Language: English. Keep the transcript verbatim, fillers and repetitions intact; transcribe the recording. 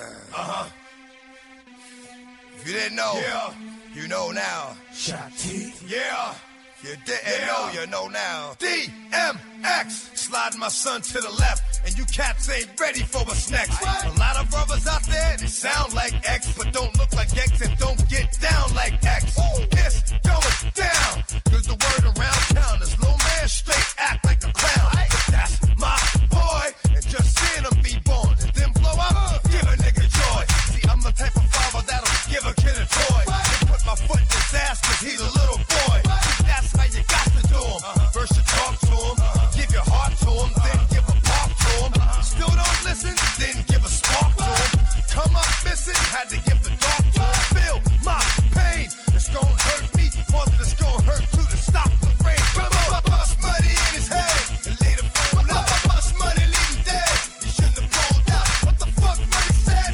Uh-huh. If you didn't know, yeah. You know now. Shot T. Yeah. You didn't yeah. know, you know now. D M X. Slide my son to the left, and you cats ain't ready for what's next. What? A lot of brothers